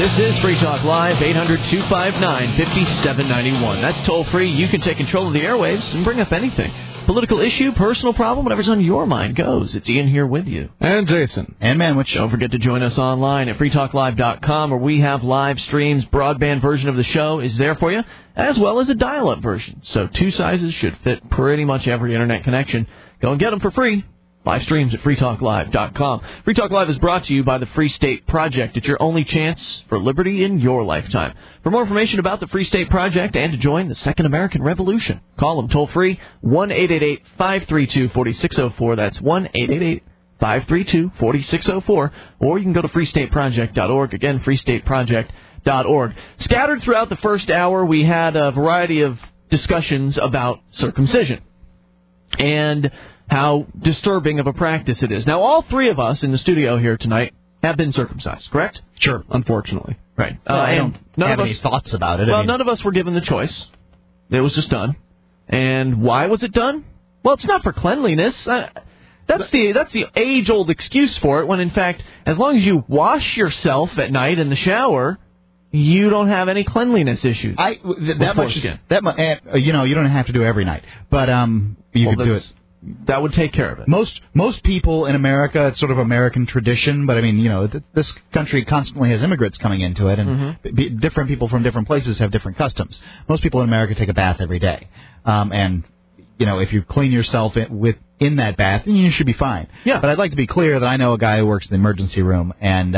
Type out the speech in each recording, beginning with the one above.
This is Free Talk Live, 800-259-5791. That's toll-free. You can take control of the airwaves and bring up anything. Political issue, personal problem, whatever's on your mind goes. It's Ian here with you. And Jason. And Manwich. Don't forget to join us online at freetalklive.com, where we have live streams. Broadband version of the show is there for you, as well as a dial-up version. So 2 sizes should fit pretty much every internet connection. Go and get them for free. Live streams at freetalklive.com. Free Talk Live is brought to you by the Free State Project. It's your only chance for liberty in your lifetime. For more information about the Free State Project and to join the Second American Revolution, call them toll-free, 1-888-532-4604. That's 1-888-532-4604. Or you can go to freestateproject.org. Again, freestateproject.org. Scattered throughout the first hour, we had a variety of discussions about circumcision and how disturbing of a practice it is. Now, all 3 of us in the studio here tonight have been circumcised, correct? Sure, unfortunately. Right. I don't have any thoughts about it. Well, none of us were given the choice. It was just done. And why was it done? Well, it's not for cleanliness. That's the age-old excuse for it, when, in fact, as long as you wash yourself at night in the shower, you don't have any cleanliness issues. You don't have to do it every night, but you could do it. That would take care of it. Most people in America, it's sort of American tradition, but I mean, this country constantly has immigrants coming into it, and different people from different places have different customs. Most people in America take a bath every day, and if you clean yourself in that bath, then you should be fine. Yeah. But I'd like to be clear that I know a guy who works in the emergency room, and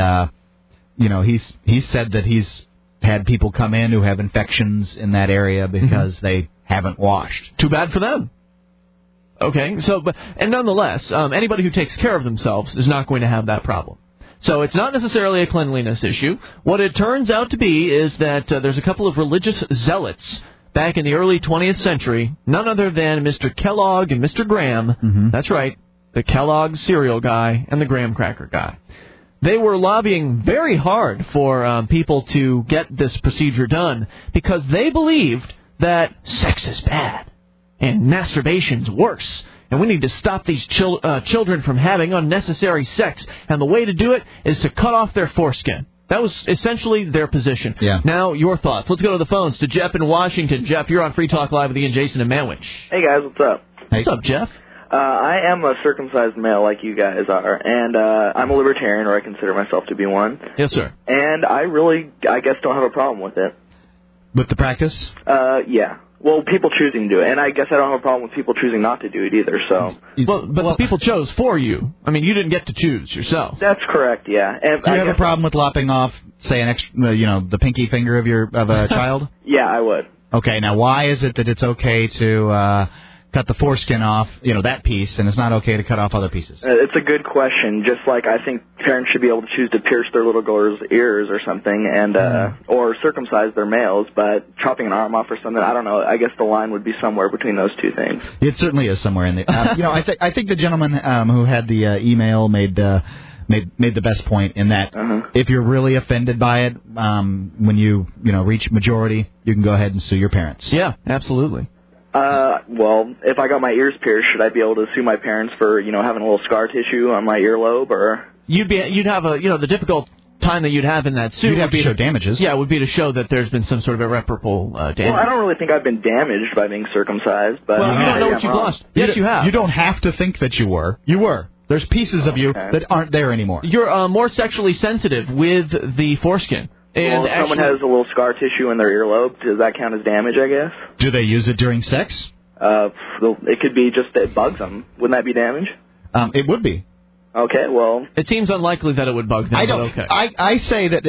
he's said that he's had people come in who have infections in that area because they haven't washed. Too bad for them. Okay, and nonetheless, anybody who takes care of themselves is not going to have that problem. So it's not necessarily a cleanliness issue. What it turns out to be is that there's a couple of religious zealots back in the early 20th century, none other than Mr. Kellogg and Mr. Graham. Mm-hmm. That's right, the Kellogg cereal guy and the Graham cracker guy. They were lobbying very hard for people to get this procedure done because they believed that sex is bad and masturbation's worse, and we need to stop these children from having unnecessary sex, and the way to do it is to cut off their foreskin. That was essentially their position. Yeah. Now, your thoughts. Let's go to the phones to Jeff in Washington. Jeff, you're on Free Talk Live with Ian, Jason, and Manwich. Hey, guys, what's up? What's up, Jeff? I am a circumcised male like you guys are, and I'm a libertarian, or I consider myself to be one. Yes, sir. And I guess, don't have a problem with it. With the practice? Yeah. Well, people choosing to do it, and I guess I don't have a problem with people choosing not to do it either, so... But the people chose for you. I mean, you didn't get to choose yourself. That's correct, yeah. And do you have a problem with lopping off, say, an extra, the pinky finger of a child? Yeah, I would. Okay, now why is it that it's okay to cut the foreskin off, that piece, and it's not okay to cut off other pieces? It's a good question. Just like I think parents should be able to choose to pierce their little girl's ears or something, and or circumcise their males, but chopping an arm off or something, I don't know. I guess the line would be somewhere between those two things. It certainly is somewhere in the. I think the gentleman who had the email made the best point in that if you're really offended by it, when you reach majority, you can go ahead and sue your parents. Yeah, absolutely. Well, if I got my ears pierced, should I be able to sue my parents for, having a little scar tissue on my earlobe, or? You'd have the difficult time that you'd have in that suit. You'd have to show damages. Yeah, it would be to show that there's been some sort of irreparable damage. Well, I don't really think I've been damaged by being circumcised, but... Well, you don't know what you've lost. Yes, you have. You don't have to think that you were. You were. There's pieces of you that aren't there anymore. You're more sexually sensitive with the foreskin. And if someone has a little scar tissue in their earlobe, does that count as damage, I guess? Do they use it during sex? It could be just that it bugs them. Wouldn't that be damage? It would be. Okay, well... It seems unlikely that it would bug them, I don't. Okay. I say that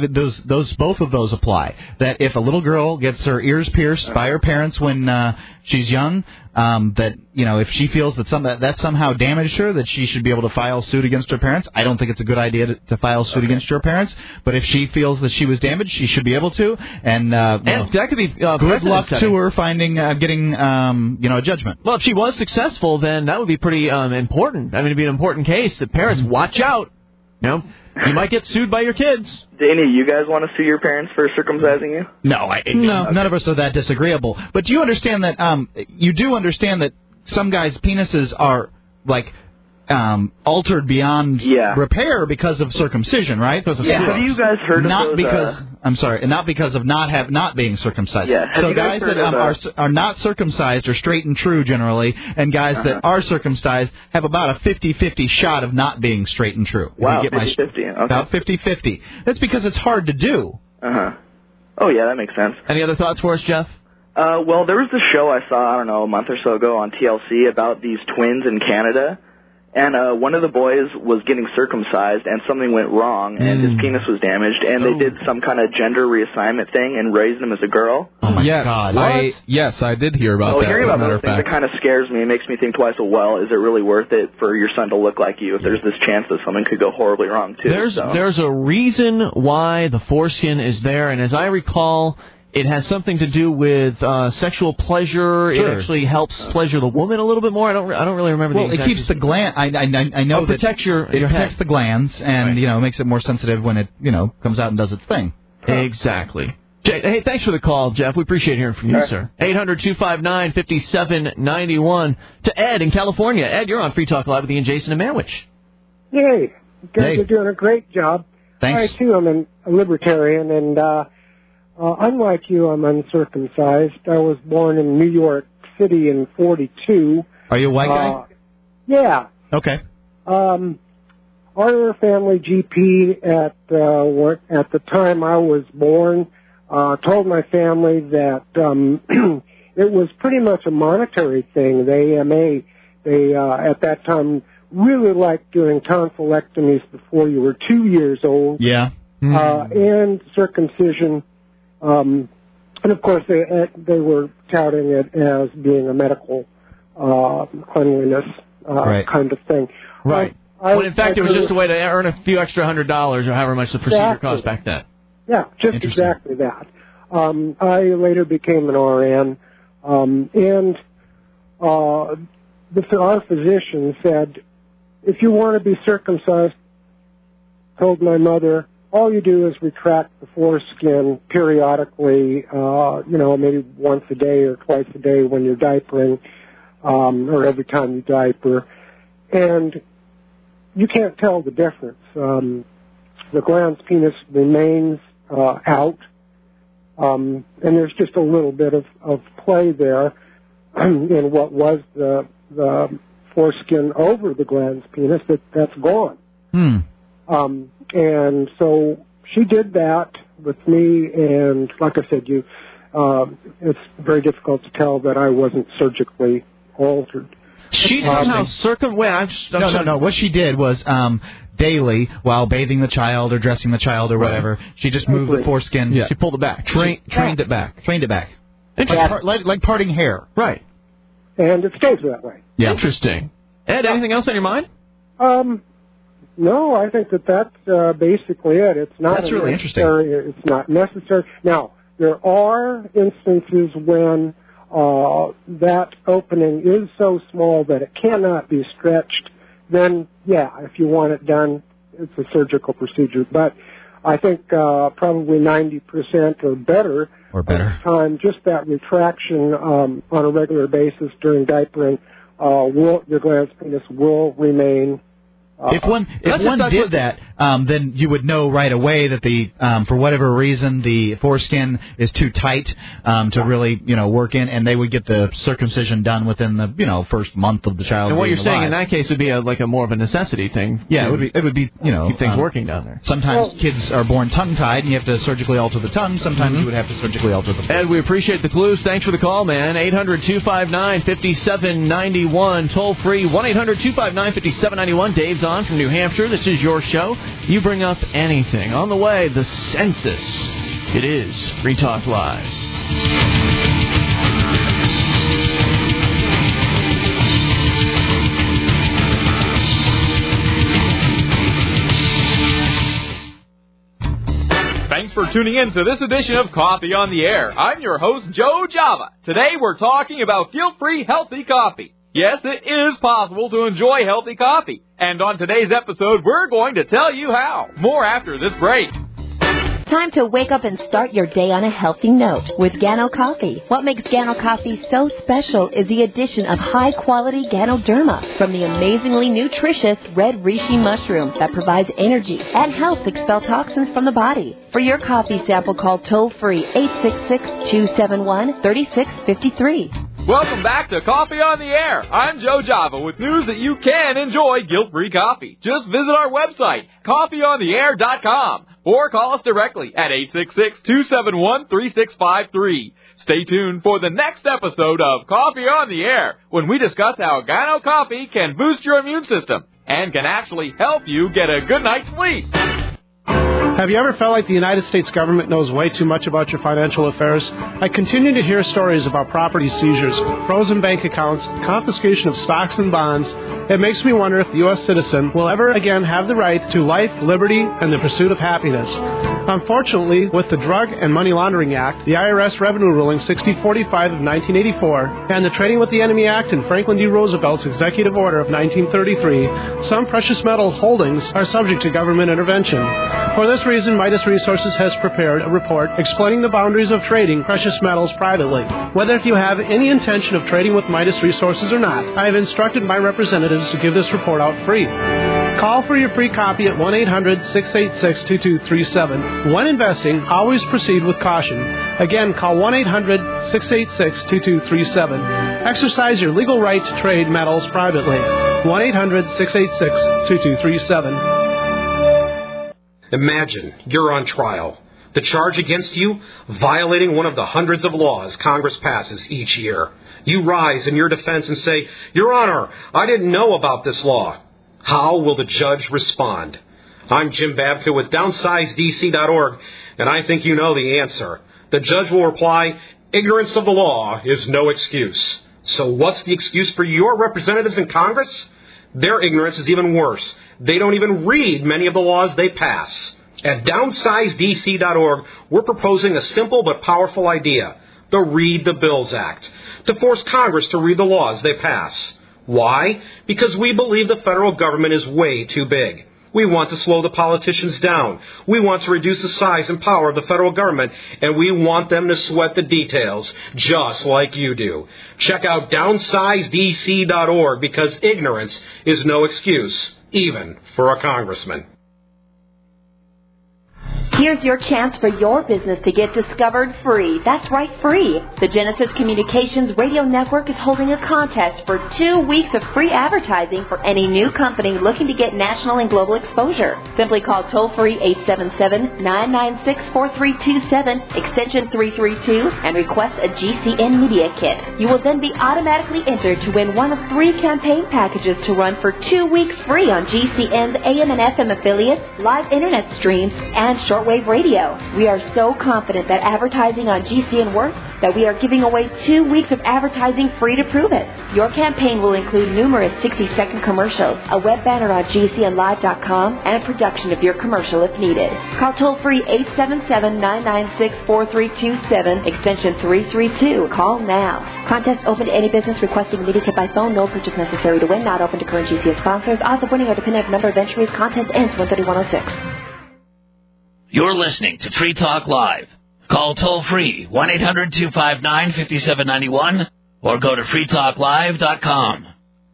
both of those apply. That if a little girl gets her ears pierced by her parents when she's young, that if she feels that that somehow damaged her, that she should be able to file suit against her parents. I don't think it's a good idea to file suit against her parents. But if she feels that she was damaged, she should be able to. And that could be good luck to her getting a judgment. Well, if she was successful, then that would be pretty important. I mean, it'd be an important case. The parents, watch out. You might get sued by your kids. Do any of you guys want to sue your parents for circumcising you? No, none of us are that disagreeable. But do you understand that? You do understand that some guys' penises are like altered beyond repair because of circumcision, right? Have you guys heard of those? Not because of not being circumcised. Yeah. So guys that are not circumcised are straight and true generally, and guys that are circumcised have about a 50-50 shot of not being straight and true. Wow, 50-50. Okay. About 50-50. That's because it's hard to do. Oh, yeah, that makes sense. Any other thoughts for us, Jeff? Well, there was this show I saw, a month or so ago on TLC about these twins in Canada. And one of the boys was getting circumcised, and something went wrong, and his penis was damaged, and they did some kind of gender reassignment thing and raised him as a girl. Oh, my God. Yes, I did hear about that. Hearing about those things, it kind of scares me. It makes me think twice, well, is it really worth it for your son to look like you if there's this chance that something could go horribly wrong, too? There's a reason why the foreskin is there, and as I recall, it has something to do with sexual pleasure. Sure. It actually helps pleasure the woman a little bit more. I don't really remember. Well, it keeps the gland. I know that it protects the glands, and makes it more sensitive when it comes out and does its thing. Exactly. Hey, thanks for the call, Jeff. We appreciate hearing from you, sir. 800-259-5791 to Ed in California. Ed, you're on Free Talk Live with Ian, Jason, and Manwich. Yay! You guys are doing a great job. Thanks. I too am a libertarian, and unlike you, I'm uncircumcised. I was born in New York City in 42. Are you a white guy? Yeah. Okay. Our family GP at the time I was born told my family that it was pretty much a monetary thing. They at that time really liked doing tonsillectomies before you were 2 years old. Yeah. And circumcision. And of course, they were touting it as being a medical cleanliness kind of thing. Right. When in fact, it was just a way to earn a few extra $100 or however much the procedure cost back then. Yeah, just exactly that. I later became an RN, and our physician said, if you want to be circumcised, told my mother, all you do is retract the foreskin periodically, maybe once a day or twice a day when you're diapering, or every time you diaper. And you can't tell the difference. The glans penis remains out, and there's just a little bit of play there in what was the foreskin over the glans penis, that's gone. And so she did that with me, and like I said, it's very difficult to tell that I wasn't surgically altered. She somehow No. What she did was daily, while bathing the child or dressing the child or whatever, she just moved the foreskin. Yeah. She pulled it back. Trained it back. Like parting hair. Right. And it stays that way. Yeah. Interesting. Ed, anything else on your mind? No, I think that's basically it. It's not. That's really interesting. It's not necessary. Now, there are instances when that opening is so small that it cannot be stretched. Then, if you want it done, it's a surgical procedure. But I think probably 90% or better of the time, just that retraction on a regular basis during diapering, your glans penis will remain. If one did that, then you would know right away that for whatever reason the foreskin is too tight to really work in, and they would get the circumcision done within the first month of the child. And what you're saying alive. in that case would be a more of a necessity thing. Yeah, it would be keep things working down there. Sometimes kids are born tongue tied, and you have to surgically alter the tongue. Sometimes you would have to surgically alter the. Ed, we appreciate the clues. Thanks for the call, man. 800-259-5791, toll free 1-800-259-5791. Dave's on from New Hampshire. This is your show. You bring up anything. On the way, the census. It is Free Talk Live. Thanks for tuning in to this edition of Coffee on the Air. I'm your host, Joe Java. Today we're talking about guilt-free healthy coffee. Yes, it is possible to enjoy healthy coffee. And on today's episode, we're going to tell you how. More after this break. time to wake up and start your day on a healthy note with Gano Coffee. What makes Gano Coffee so special is the addition of high-quality Ganoderma from the amazingly nutritious red reishi mushroom that provides energy and helps expel toxins from the body. For your coffee sample, call toll-free 866-271-3653. Welcome back to Coffee on the Air. I'm Joe Java with news that you can enjoy guilt-free coffee. Just visit our website, coffeeontheair.com, or call us directly at 866-271-3653. Stay tuned for the next episode of Coffee on the Air, when we discuss how Gano Coffee can boost your immune system and can actually help you get a good night's sleep. Have you ever felt like the United States government knows way too much about your financial affairs? I continue to hear stories about property seizures, frozen bank accounts, confiscation of stocks and bonds. It makes me wonder if the U.S. citizen will ever again have the right to life, liberty, and the pursuit of happiness. Unfortunately, with the Drug and Money Laundering Act, the IRS Revenue Ruling 6045 of 1984, and the Trading with the Enemy Act and Franklin D. Roosevelt's Executive Order of 1933, some precious metal holdings are subject to government intervention. For this reason, Midas Resources has prepared a report explaining the boundaries of trading precious metals privately. Whether if you have any intention of trading with Midas Resources or not, I have instructed my representatives to give this report out free. Call for your free copy at 1-800-686-2237. When investing, always proceed with caution. Again, call 1-800-686-2237. Exercise your legal right to trade metals privately. 1-800-686-2237. Imagine you're on trial. The charge against you, violating one of the hundreds of laws Congress passes each year. You rise in your defense and say, Your Honor, I didn't know about this law. How will the judge respond? I'm Jim Babka with DownsizeDC.org, and I think you know the answer. The judge will reply, ignorance of the law is no excuse. So what's the excuse for your representatives in Congress? Their ignorance is even worse. They don't even read many of the laws they pass. At DownsizeDC.org, we're proposing a simple but powerful idea, the Read the Bills Act, to force Congress to read the laws they pass. Why? Because we believe the federal government is way too big. We want to slow the politicians down. We want to reduce the size and power of the federal government, and we want them to sweat the details, just like you do. Check out DownsizeDC.org, because ignorance is no excuse, even for a congressman. Here's your chance for your business to get discovered free. That's right, free. The Genesis Communications Radio Network is holding a contest for 2 weeks of free advertising for any new company looking to get national and global exposure. Simply call toll-free 877-996-4327, extension 332, and request a GCN Media Kit. You will then be automatically entered to win one of 3 campaign packages to run for 2 weeks free on GCN's AM and FM affiliates, live internet streams, and shortwave radio. We are so confident that advertising on GCN works that we are giving away 2 weeks of advertising free to prove it. Your campaign will include numerous 60-second commercials, a web banner on GCNlive.com, and a production of your commercial if needed. Call toll-free 877-996-4327, extension 332. Call now. Contest open to any business requesting a media kit by phone. No purchase necessary to win. Not open to current GCN sponsors. Odds of winning are dependent on number of entries. Contest ends 1/31/06. You're listening to Free Talk Live. Call toll-free 1-800-259-5791 or go to freetalklive.com.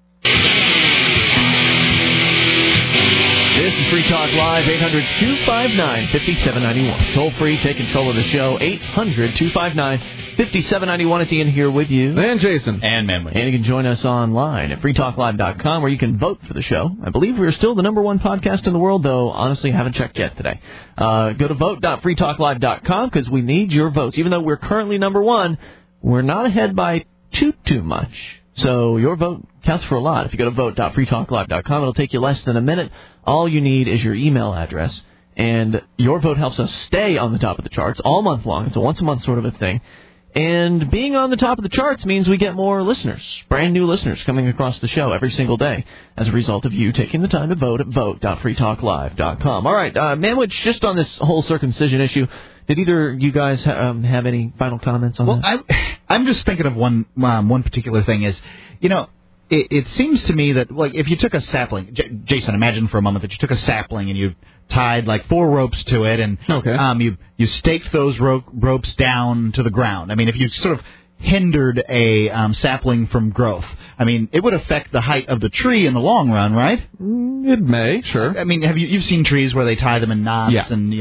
This is Free Talk Live, 800-259-5791. Toll-free, take control of the show, 800-259-5791. It's Ian here with you. And Jason. And Manly. And you can join us online at freetalklive.com, where you can vote for the show. I believe we're still the number 1 podcast in the world, though honestly haven't checked yet today. Go to vote.freetalklive.com, because we need your votes. Even though we're currently number 1, we're not ahead by too much. So your vote counts for a lot. If you go to vote.freetalklive.com, it'll take you less than a minute. All you need is your email address, and your vote helps us stay on the top of the charts all month long. It's a once-a-month sort of a thing. And being on the top of the charts means we get more listeners, brand new listeners coming across the show every single day as a result of you taking the time to vote at vote.freetalklive.com. All right, Manwich, just on this whole circumcision issue, did either you guys have any final comments on that? I'm just thinking of one particular thing is, it seems to me that, like, if you took a sapling, Jason, imagine for a moment that you took a sapling and you tied like 4 ropes to it, and you staked those ropes down to the ground. I mean, if you sort of hindered a sapling from growth, I mean, it would affect the height of the tree in the long run, right? It may, sure. I mean, you've seen trees where they tie them in knots, and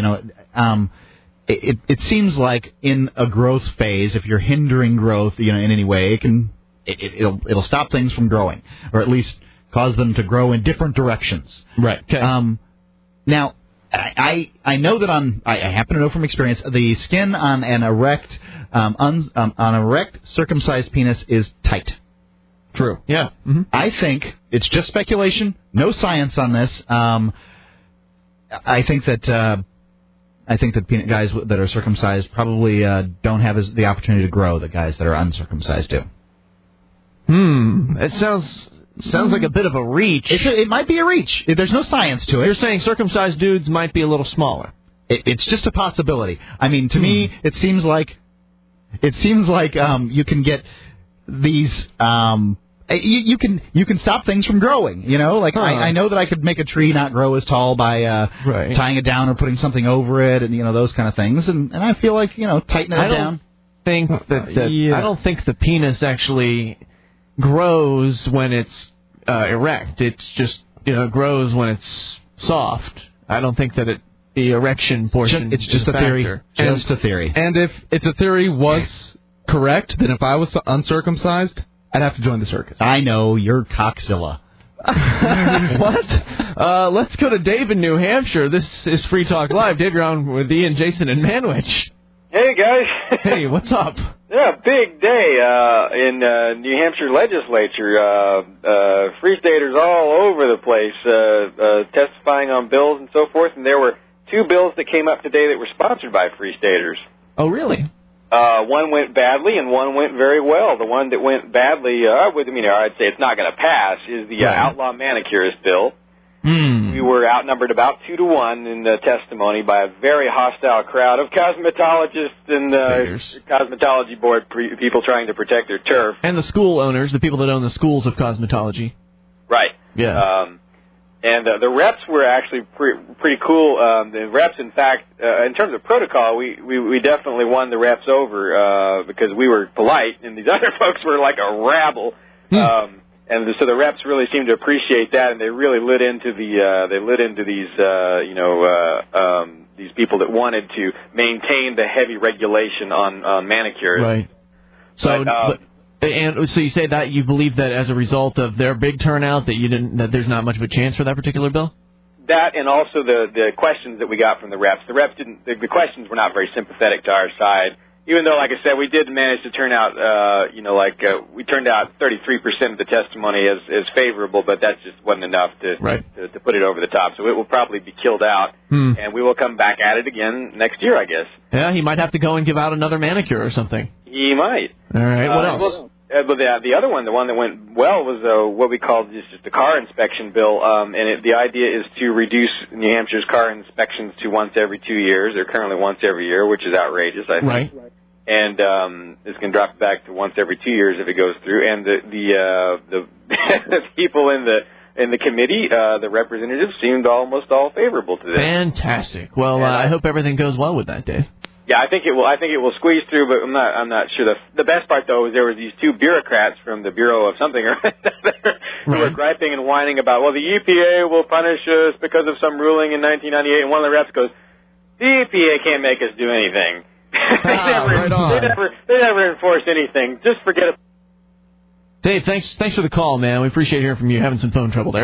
it seems like in a growth phase, if you're hindering growth, in any way, it'll stop things from growing, or at least cause them to grow in different directions. Right. Okay. Now, I know that I happen to know from experience, the skin on an erect circumcised penis is tight. True. Yeah. Mm-hmm. I think it's just speculation, no science on this. I think that guys that are circumcised probably don't have the opportunity to grow that guys that are uncircumcised do. It sounds like a bit of a reach. It might be a reach. There's no science to it. You're saying circumcised dudes might be a little smaller. It's just a possibility. I mean, to me, it seems like you can get these. You can stop things from growing. I know that I could make a tree not grow as tall by tying it down or putting something over it, and those kind of things. And I feel like tightening it down. I don't think the penis actually grows when it's erect. It's just grows when it's soft. I don't think that the erection portion. It's just a theory. Just a theory. And if the theory was correct, then if I was uncircumcised, I'd have to join the circus. I know, you're Coxzilla. What? Let's go to Dave in New Hampshire. This is Free Talk Live. Dave, you're on with Ian, Jason, and Manwich. Hey, guys. Hey, what's up? Yeah, big day in New Hampshire legislature. Free Staters all over the place testifying on bills and so forth, and there were 2 bills that came up today that were sponsored by Free Staters. Oh, really? One went badly and one went very well. The one that went badly, I'd say it's not going to pass, is the outlaw manicurist bill. We were outnumbered about 2-1 in the testimony by a very hostile crowd of cosmetologists and cosmetology board people trying to protect their turf. And the school owners, the people that own the schools of cosmetology. Right. Yeah. And the reps were actually pretty cool. The reps, in fact, in terms of protocol, we definitely won the reps over because we were polite, and these other folks were like a rabble. And so the reps really seemed to appreciate that, and they really lit into these people that wanted to maintain the heavy regulation on manicures. Right. So. And so you say that you believe that as a result of their big turnout that there's not much of a chance for that particular bill? That, and also the questions that we got from the reps. The reps the questions were not very sympathetic to our side. Even though, like I said, we did manage to turn out, we turned out 33% of the testimony as favorable, but that just wasn't enough to put it over the top. So it will probably be killed out, and we will come back at it again next year, I guess. Yeah, he might have to go and give out another manicure or something. He might. All right, what else? The other one, the one that went well, was what we called just the car inspection bill, and the idea is to reduce New Hampshire's car inspections to once every 2 years. They're currently once every year, which is outrageous, I think. Right. And it's going to drop back to once every 2 years if it goes through. And the people in the committee, the representatives, seemed almost all favorable to this. Fantastic. Well, I hope everything goes well with that, Dave. Yeah, I think it will squeeze through, but I'm not sure. The best part, though, is there were these 2 bureaucrats from the Bureau of something or other who were griping and whining about, well, the EPA will punish us because of some ruling in 1998. And one of the reps goes, the EPA can't make us do anything. They never enforce anything. Just forget it. Dave, thanks for the call, man. We appreciate hearing from you. Having some phone trouble there.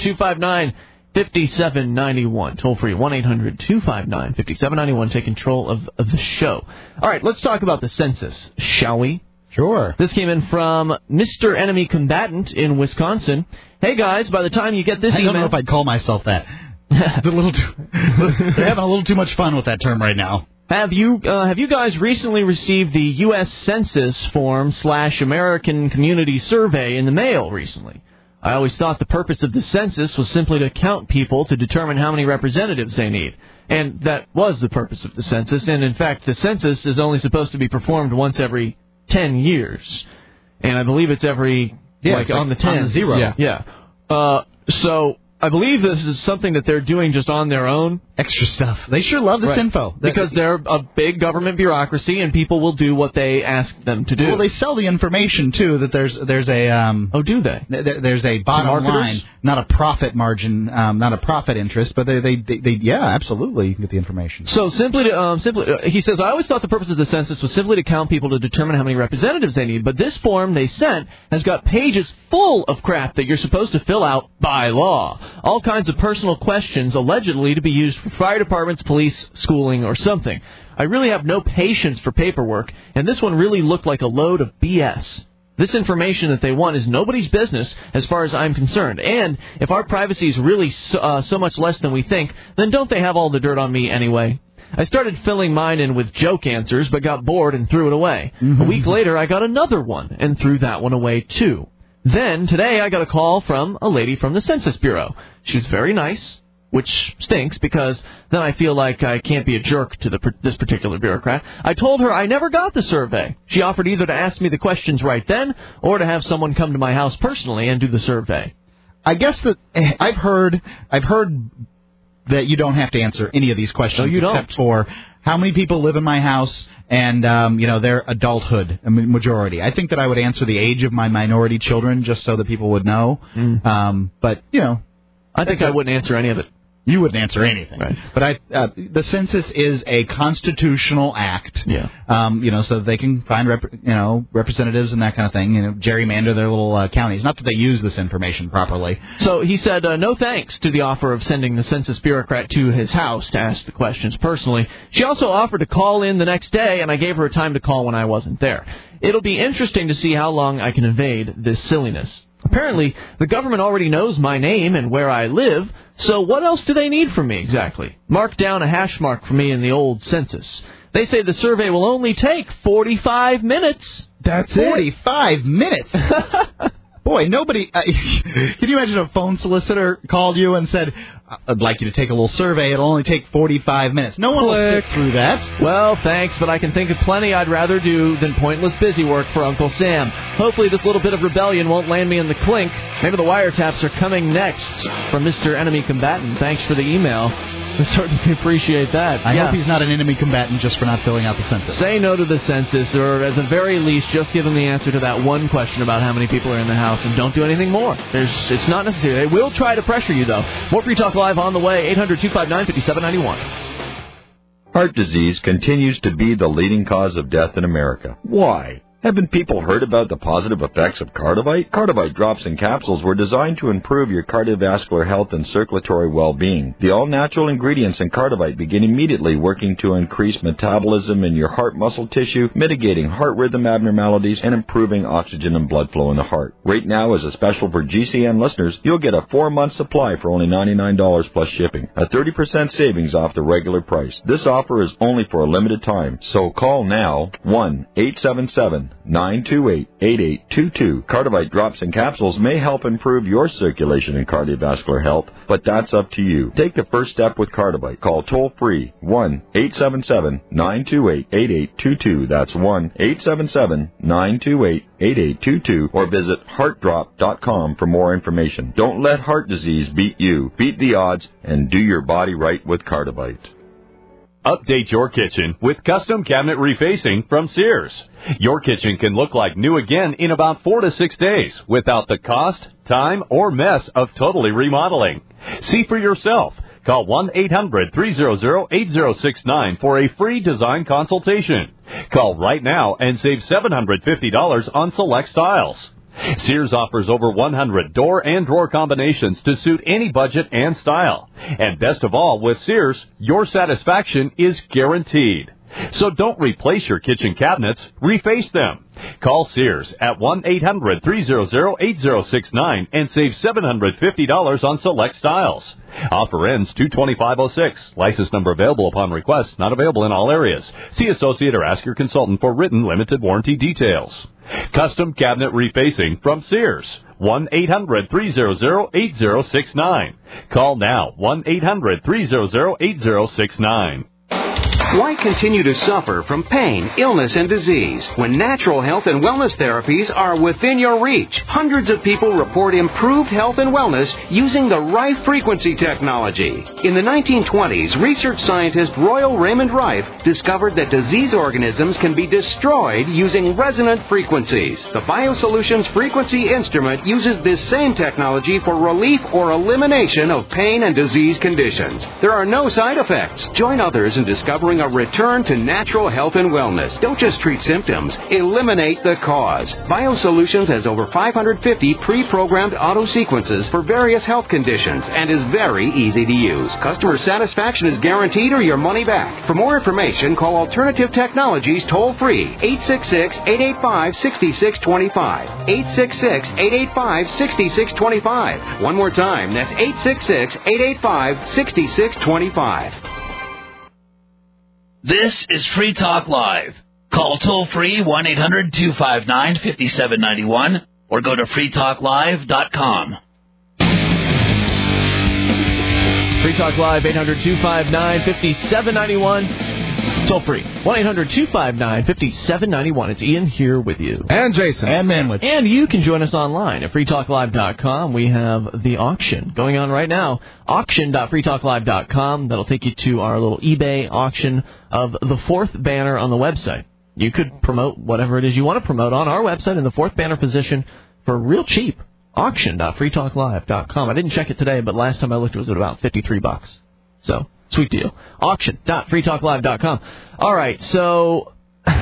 800-259-5791. Toll free. 1-800-259-5791. Take control of the show. All right, let's talk about the census, shall we? Sure. This came in from Mr. Enemy Combatant in Wisconsin. Hey, guys, by the time you get this email... I don't know if I'd call myself that. It's they're having a little too much fun with that term right now. Have you guys recently received the U.S. Census form / American Community Survey in the mail recently? I always thought the purpose of the census was simply to count people to determine how many representatives they need. And that was the purpose of the census. And, in fact, the census is only supposed to be performed once every 10 years. And I believe it's every like on the 10. On the 0. Yeah. So I believe this is something that they're doing just on their own. Extra stuff. They sure love this info. Because they're a big government bureaucracy, and people will do what they ask them to do. Well, they sell the information, too, that there's a... oh, do they? There's a bottom line, not a profit margin, not a profit interest, but they yeah, absolutely, you can get the information. So simply, he says, I always thought the purpose of the census was simply to count people to determine how many representatives they need, but this form they sent has got pages full of crap that you're supposed to fill out by law. All kinds of personal questions allegedly to be used for fire departments, police, schooling, or something. I really have no patience for paperwork, and this one really looked like a load of BS. This information that they want is nobody's business as far as I'm concerned. And if our privacy is really so much less than we think, then don't they have all the dirt on me anyway? I started filling mine in with joke answers, but got bored and threw it away. A week later, I got another one and threw that one away, too. Then, today, I got a call from a lady from the Census Bureau. She was very nice, which stinks because then I feel like I can't be a jerk to this particular bureaucrat. I told her I never got the survey. She offered either to ask me the questions right then or to have someone come to my house personally and do the survey. I guess that I've heard that you don't have to answer any of these questions except for how many people live in my house and their adulthood majority. I think that I would answer the age of my minority children just so that people would know. But I think I wouldn't answer any of it. You wouldn't answer anything. Right. But the census is a constitutional act. Yeah. So that they can find representatives and that kind of thing. Gerrymander their little counties. Not that they use this information properly. So he said no thanks to the offer of sending the census bureaucrat to his house to ask the questions personally. She also offered to call in the next day, and I gave her a time to call when I wasn't there. It'll be interesting to see how long I can evade this silliness. Apparently, the government already knows my name and where I live, so what else do they need from me exactly? Mark down a hash mark for me in the old census. They say the survey will only take 45 minutes. That's 45 minutes? Boy, nobody... can you imagine a phone solicitor called you and said, I'd like you to take a little survey. It'll only take 45 minutes. No one will sit through that. Well, thanks, but I can think of plenty I'd rather do than pointless busy work for Uncle Sam. Hopefully this little bit of rebellion won't land me in the clink. Maybe the wiretaps are coming next from Mr. Enemy Combatant. Thanks for the email. I certainly appreciate that. I hope he's not an enemy combatant just for not filling out the census. Say no to the census, or at the very least, just give them the answer to that one question about how many people are in the house, and don't do anything more. It's not necessary. They will try to pressure you, though. More Free Talk Live on the way, 800-259-5791. Heart disease continues to be the leading cause of death in America. Why? Haven't people heard about the positive effects of Cardivite? Cardivite drops and capsules were designed to improve your cardiovascular health and circulatory well-being. The all-natural ingredients in Cardivite begin immediately working to increase metabolism in your heart muscle tissue, mitigating heart rhythm abnormalities, and improving oxygen and blood flow in the heart. Right now, as a special for GCN listeners, you'll get a 4-month supply for only $99 plus shipping, a 30% savings off the regular price. This offer is only for a limited time, so call now, 1-877-928-8822. Cardivite drops and capsules may help improve your circulation and cardiovascular health, but that's up to you. Take the first step with Cardivite. Call toll-free 1-877-928-8822. That's 1-877-928-8822, or visit heartdrop.com for more information. Don't let heart disease beat you. Beat the odds and do your body right with Cardivite. Update your kitchen with custom cabinet refacing from Sears. Your kitchen can look like new again in about 4 to 6 days without the cost, time, or mess of totally remodeling. See for yourself. Call 1-800-300-8069 for a free design consultation. Call right now and save $750 on select styles. Sears offers over 100 door and drawer combinations to suit any budget and style. And best of all, with Sears, your satisfaction is guaranteed. So don't replace your kitchen cabinets, reface them. Call Sears at 1-800-300-8069 and save $750 on select styles. Offer ends 2/25/06. License number available upon request, not available in all areas. See associate or ask your consultant for written limited warranty details. Custom cabinet refacing from Sears. 1-800-300-8069. Call now. 1-800-300-8069. Why continue to suffer from pain, illness, and disease when natural health and wellness therapies are within your reach? Hundreds of people report improved health and wellness using the Rife frequency technology. In the 1920s, research scientist Royal Raymond Rife discovered that disease organisms can be destroyed using resonant frequencies. The BioSolutions frequency instrument uses this same technology for relief or elimination of pain and disease conditions. There are no side effects. Join others in discovering a return to natural health and wellness. Don't just treat symptoms. Eliminate the cause. BioSolutions has over 550 pre-programmed auto sequences for various health conditions and is very easy to use. Customer satisfaction is guaranteed or your money back. For more information, call Alternative Technologies toll-free 866-885-6625. 866-885-6625. One more time, that's 866-885-6625. This is Free Talk Live. Call toll-free 1-800-259-5791 or go to freetalklive.com. Free Talk Live, 800-259-5791. Toll free, 1-800-259-5791. It's Ian here with you. And Jason. And Manwich. And you can join us online at freetalklive.com. We have the auction going on right now. Auction.freetalklive.com. That'll take you to our little eBay auction of the fourth banner on the website. You could promote whatever it is you want to promote on our website in the fourth banner position for real cheap. Auction.freetalklive.com. I didn't check it today, but last time I looked, it was at about $53. So, sweet deal. Auction.freetalklive.com. All right, so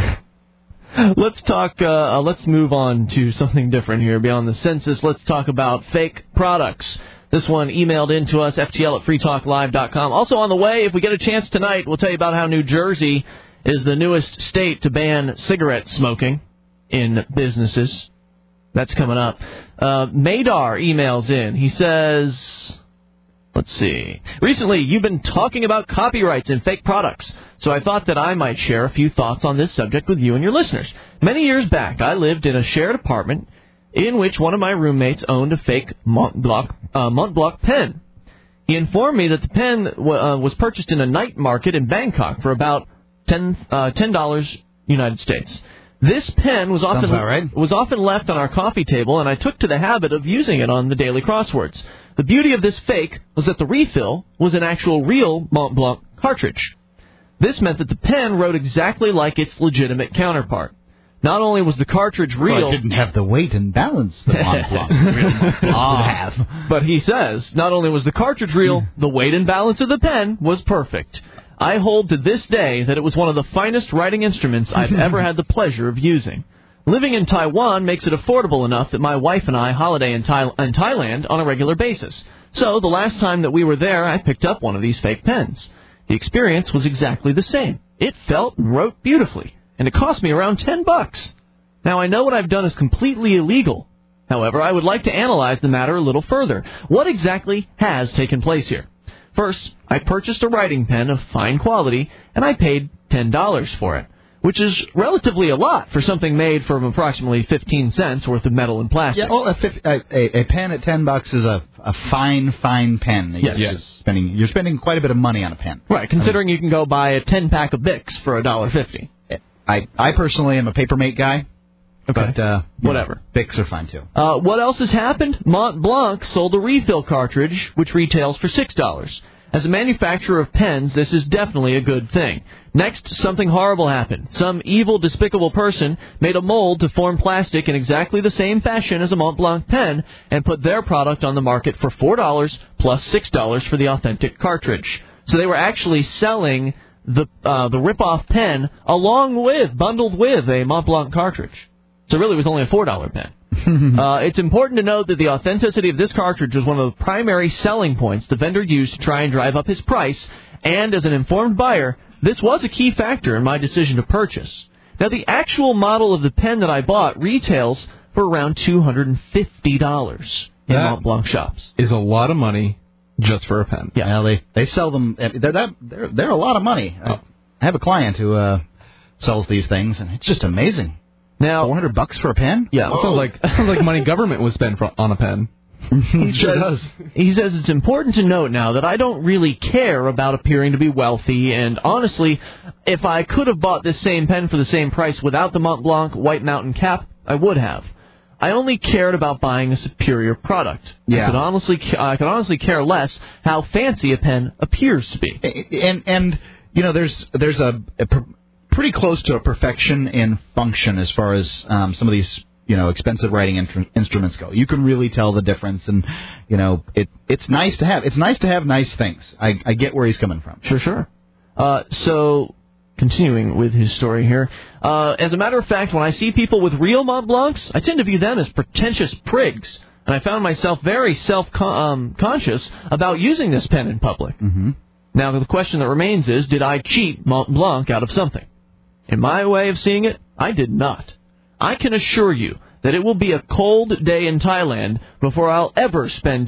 let's talk. Let's move on to something different here beyond the census. Let's talk about fake products. This one emailed in to us, ftl@freetalklive.com. Also on the way, if we get a chance tonight, we'll tell you about how New Jersey is the newest state to ban cigarette smoking in businesses. That's coming up. Madar emails in. He says, let's see. Recently, you've been talking about copyrights and fake products, so I thought that I might share a few thoughts on this subject with you and your listeners. Many years back, I lived in a shared apartment in which one of my roommates owned a fake Montblanc pen. He informed me that the pen was purchased in a night market in Bangkok for about $10 United States. This pen was often left on our coffee table, and I took to the habit of using it on the daily crosswords. The beauty of this fake was that the refill was an actual real Montblanc cartridge. This meant that the pen wrote exactly like its legitimate counterpart. Not only was the cartridge real... Well, it didn't have the weight and balance the Montblanc would have. But he says, not only was the cartridge real, the weight and balance of the pen was perfect. I hold to this day that it was one of the finest writing instruments I've ever had the pleasure of using. Living in Taiwan makes it affordable enough that my wife and I holiday in Thailand on a regular basis. So the last time that we were there, I picked up one of these fake pens. The experience was exactly the same. It felt and wrote beautifully, and it cost me around $10. Now, I know what I've done is completely illegal. However, I would like to analyze the matter a little further. What exactly has taken place here? First, I purchased a writing pen of fine quality, and I paid $10 for it, which is relatively a lot for something made from approximately 15 cents worth of metal and plastic. Yeah, well, a pen at $10 is a fine pen. Yes. You're spending quite a bit of money on a pen. Right, considering you can go buy a 10-pack of Bics for $1.50. I personally am a Papermate guy. Okay. But, whatever. Bics are fine, too. What else has happened? Montblanc sold a refill cartridge, which retails for $6. As a manufacturer of pens, this is definitely a good thing. Next, something horrible happened. Some evil, despicable person made a mold to form plastic in exactly the same fashion as a Montblanc pen and put their product on the market for $4 plus $6 for the authentic cartridge. So they were actually selling the rip-off pen bundled with a Montblanc cartridge. So really, it was only a $4 pen. It's important to note that the authenticity of this cartridge was one of the primary selling points the vendor used to try and drive up his price, and as an informed buyer, this was a key factor in my decision to purchase. Now, the actual model of the pen that I bought retails for around $250 in Montblanc shops. Is a lot of money just for a pen. Yeah, well, they sell them. They're a lot of money. I have a client who sells these things, and it's just amazing. Now, $400 for a pen? Yeah, that sounds like money government would spend on a pen. He says it's important to note now that I don't really care about appearing to be wealthy, and honestly, if I could have bought this same pen for the same price without the Mont Blanc White Mountain cap, I would have. I only cared about buying a superior product. Yeah. I could honestly care less how fancy a pen appears to be. And you know, there's a pretty close to a perfection in function as far as some of these, you know, expensive writing instruments go. You can really tell the difference, and you know, it's nice to have. It's nice to have nice things. I get where he's coming from. Sure. So, continuing with his story here, as a matter of fact, when I see people with real Mont Blancs, I tend to view them as pretentious prigs, and I found myself very self-conscious about using this pen in public. Mm-hmm. Now, the question that remains is, did I cheat Mont Blanc out of something? In my way of seeing it, I did not. I can assure you that it will be a cold day in Thailand before I'll ever spend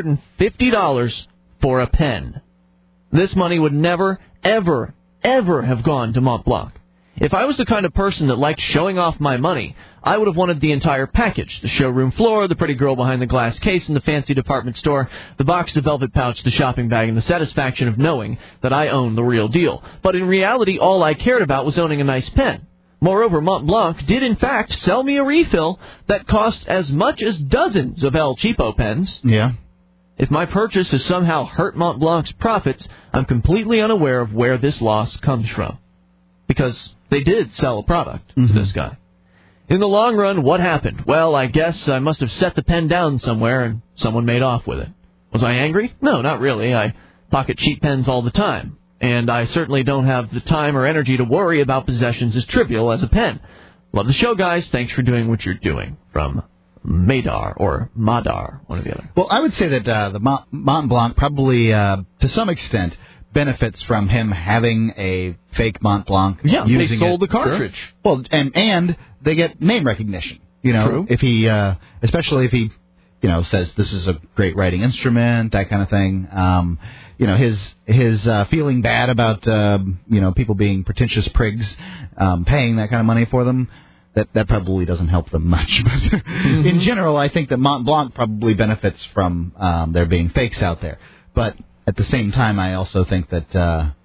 $250 for a pen. This money would never, ever, ever have gone to Mont Blanc. If I was the kind of person that liked showing off my money, I would have wanted the entire package: the showroom floor, the pretty girl behind the glass case in the fancy department store, the box, the velvet pouch, the shopping bag, and the satisfaction of knowing that I own the real deal. But in reality, all I cared about was owning a nice pen. Moreover, Mont Blanc did in fact sell me a refill that cost as much as dozens of El Cheapo pens. Yeah. If my purchase has somehow hurt Mont Blanc's profits, I'm completely unaware of where this loss comes from. Because they did sell a product to this guy. In the long run, what happened? Well, I guess I must have set the pen down somewhere and someone made off with it. Was I angry? No, not really. I pocket cheap pens all the time. And I certainly don't have the time or energy to worry about possessions as trivial as a pen. Love the show, guys. Thanks for doing what you're doing. From Madar, or Madar, one or the other. Well, I would say that the Mont Blanc probably, to some extent, benefits from him having a fake Mont Blanc. Yeah, using they sold it. the cartridge. Sure. Well, and they get name recognition. You know, True. If he, especially if he, you know, says this is a great writing instrument, that kind of thing. You know, his feeling bad about you know, people being pretentious prigs, paying that kind of money for them. That probably doesn't help them much. But in general, I think that Mont Blanc probably benefits from there being fakes out there. But at the same time, I also think that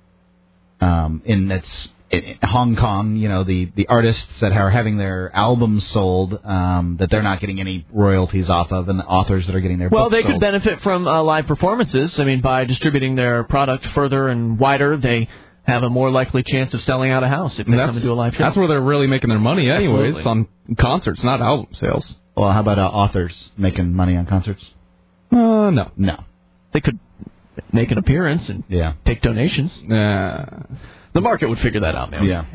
in Hong Kong, you know, the artists that are having their albums sold, that they're not getting any royalties off of, and the authors that are getting their books they sold. could benefit from live performances. I mean, by distributing their product further and wider, they have a more likely chance of selling out a house if they come into a live show. That's where they're really making their money anyways, Absolutely. on concerts, not album sales. Well, how about authors making money on concerts? No. They could make an appearance and take donations. The market would figure that out, man. Yeah.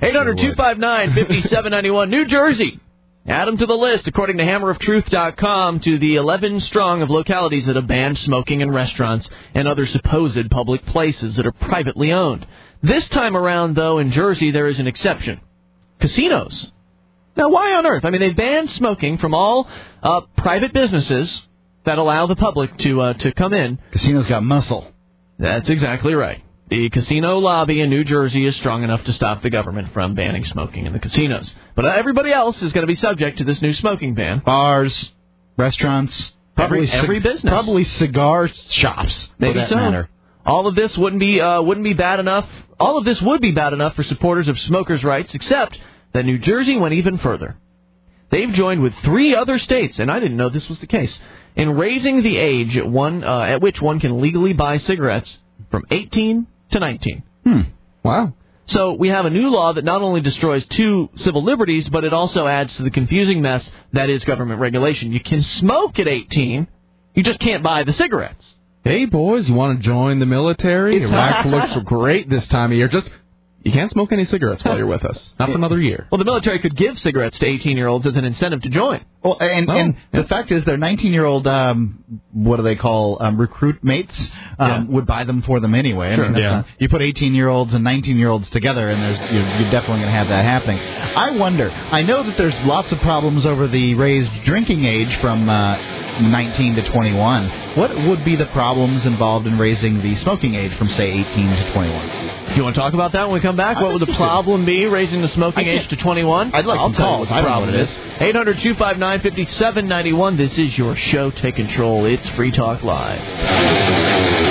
800-259-5791, New Jersey. Add them to the list, according to HammerOfTruth.com, to the 11 strong of localities that have banned smoking in restaurants and other supposed public places that are privately owned. This time around, though, in Jersey, there is an exception. Casinos. Now, why on earth? I mean, they banned smoking from all private businesses that allow the public to come in. Casinos got muscle. That's exactly right. The casino lobby in New Jersey is strong enough to stop the government from banning smoking in the casinos. But everybody else is going to be subject to this new smoking ban. Bars, restaurants, every business. Probably cigar shops. Maybe for that so. matter. All of this wouldn't be bad enough. All of this would be bad enough for supporters of smokers' rights, except that New Jersey went even further. They've joined with 3 other states, and I didn't know this was the case, in raising the age at which one can legally buy cigarettes from 18 to 19. Wow. So we have a new law that not only destroys 2 civil liberties, but it also adds to the confusing mess that is government regulation. You can smoke at 18, you just can't buy the cigarettes. Hey, boys, you want to join the military? Iraq looks great this time of year. You can't smoke any cigarettes while you're with us. Not for another year. Well, the military could give cigarettes to 18-year-olds as an incentive to join. Well, and the fact is, their 19-year-old, what do they call, recruit mates, would buy them for them anyway. Sure. I mean, you put 18-year-olds and 19-year-olds together, and you're definitely going to have that happening. I wonder. I know that there's lots of problems over the raised drinking age from 19 to 21. What would be the problems involved in raising the smoking age from, say, 18 to 21? Do you want to talk about that when we come back? What would the problem be, raising the smoking age to 21? I'd like some calls. I don't know what it is. 800-259-5791. This is your show. Take control. It's Free Talk Live.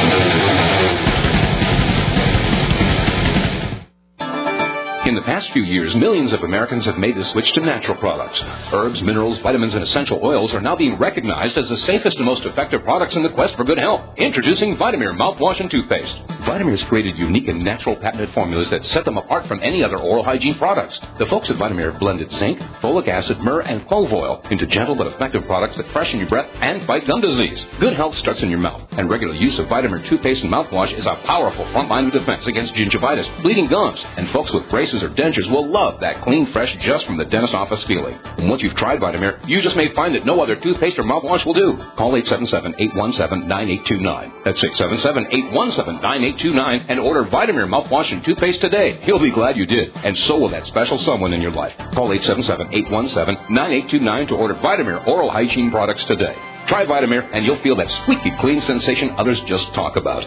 In the past few years, millions of Americans have made the switch to natural products. Herbs, minerals, vitamins, and essential oils are now being recognized as the safest and most effective products in the quest for good health. Introducing Vitamir mouthwash and toothpaste. Vitamir's created unique and natural patented formulas that set them apart from any other oral hygiene products. The folks at Vitamir have blended zinc, folic acid, myrrh, and clove oil into gentle but effective products that freshen your breath and fight gum disease. Good health starts in your mouth, and regular use of Vitamir toothpaste and mouthwash is a powerful front line of defense against gingivitis, bleeding gums, and folks with braces or dentures will love that clean, fresh, just from the dentist's office feeling. And once you've tried Vitamir, you just may find that no other toothpaste or mouthwash will do. Call 877-817-9829. That's 877-817-9829 and order Vitamir mouthwash and toothpaste today. You'll be glad you did, and so will that special someone in your life. Call 877-817-9829 to order Vitamir oral hygiene products today. Try Vitamir, and you'll feel that squeaky clean sensation others just talk about.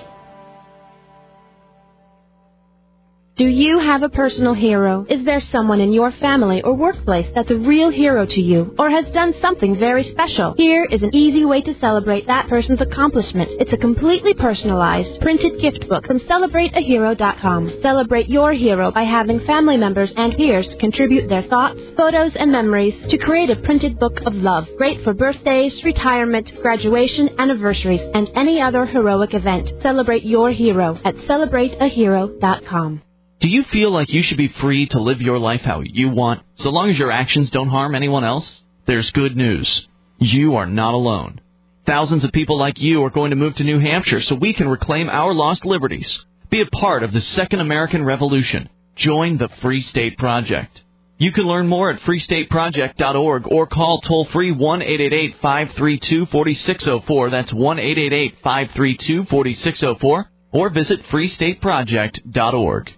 Do you have a personal hero? Is there someone in your family or workplace that's a real hero to you or has done something very special? Here is an easy way to celebrate that person's accomplishment. It's a completely personalized printed gift book from CelebrateAhero.com. Celebrate your hero by having family members and peers contribute their thoughts, photos, and memories to create a printed book of love. Great for birthdays, retirement, graduation, anniversaries, and any other heroic event. Celebrate your hero at CelebrateAhero.com. Do you feel like you should be free to live your life how you want, so long as your actions don't harm anyone else? There's good news. You are not alone. Thousands of people like you are going to move to New Hampshire so we can reclaim our lost liberties. Be a part of the Second American Revolution. Join the Free State Project. You can learn more at freestateproject.org or call toll-free 1-888-532-4604. That's 1-888-532-4604. Or visit freestateproject.org.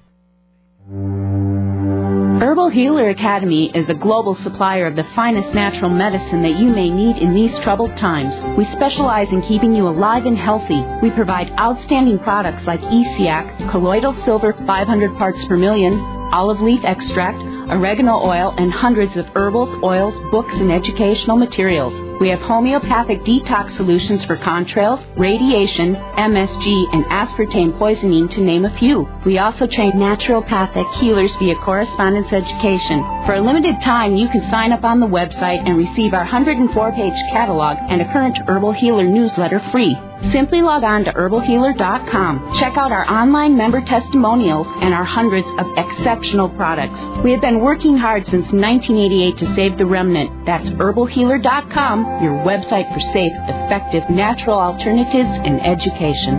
Herbal Healer Academy is a global supplier of the finest natural medicine that you may need in these troubled times. We specialize in keeping you alive and healthy. We provide outstanding products like ESIAC, colloidal silver 500 parts per million, olive leaf extract, oregano oil, and hundreds of herbals, oils, books, and educational materials. We have homeopathic detox solutions for contrails, radiation, MSG, and aspartame poisoning, to name a few. We also train naturopathic healers via correspondence education. For a limited time, you can sign up on the website and receive our 104-page catalog and a current Herbal Healer newsletter free. Simply log on to herbalhealer.com. Check out our online member testimonials and our hundreds of exceptional products. We have been working hard since 1988 to save the remnant. That's herbalhealer.com, your website for safe, effective, natural alternatives in education.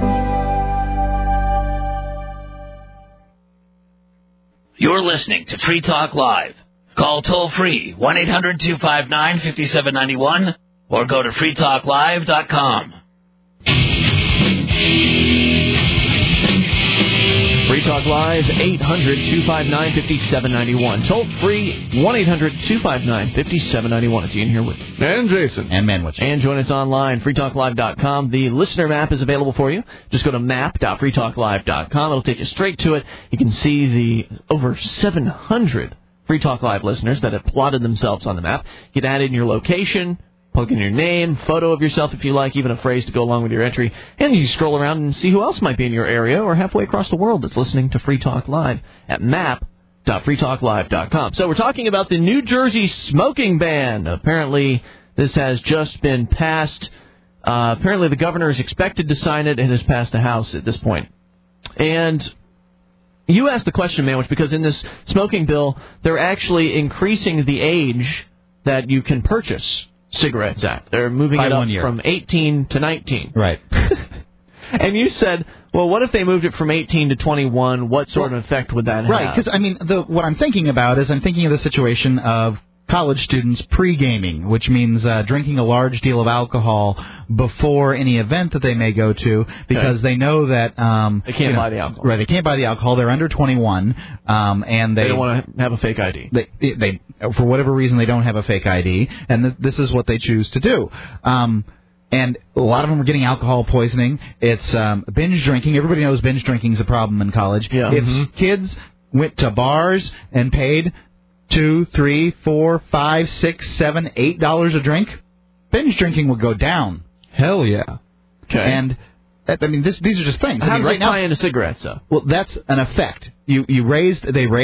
You're listening to Free Talk Live. Call toll-free 1-800-259-5791 or go to freetalklive.com. Free Talk Live, 800-259-5791. Toll free, 1-800-259-5791. It's Ian here with and Jason and Manwich. And join us online, freetalklive.com. The listener map is available for you. Just go to map.freetalklive.com. It'll take you straight to it. You can see the over 700 Free Talk Live listeners that have plotted themselves on the map. You can add in your location, plug in your name, photo of yourself if you like, even a phrase to go along with your entry, and you scroll around and see who else might be in your area or halfway across the world that's listening to Free Talk Live at map.freetalklive.com. So we're talking about the New Jersey smoking ban. Apparently, this has just been passed. Apparently, the governor is expected to sign it and has passed the House at this point. And you asked the question, Manwich, because in this smoking bill, they're actually increasing the age that you can purchase cigarettes at. They're moving it up from 18 to 19. Right. And you said, well, what if they moved it from 18 to 21? What sort of effect would that have? Right, because, I mean, what I'm thinking about is I'm thinking of the situation of college students pre-gaming, which means drinking a large deal of alcohol before any event that they may go to, because they know that they can't buy the alcohol. Right, they can't buy the alcohol. They're under 21, and they don't want to have a fake ID. They for whatever reason, they don't have a fake ID, and this is what they choose to do. And a lot of them are getting alcohol poisoning. It's binge drinking. Everybody knows binge drinking is a problem in college. Yeah. If kids went to bars and paid $2, $3, $4, $5, $6, $7, $8 a drink, binge drinking would go down. Hell yeah. Okay. And these are just things. How does right it now, tie into cigarettes, though? Well, that's an effect. They raised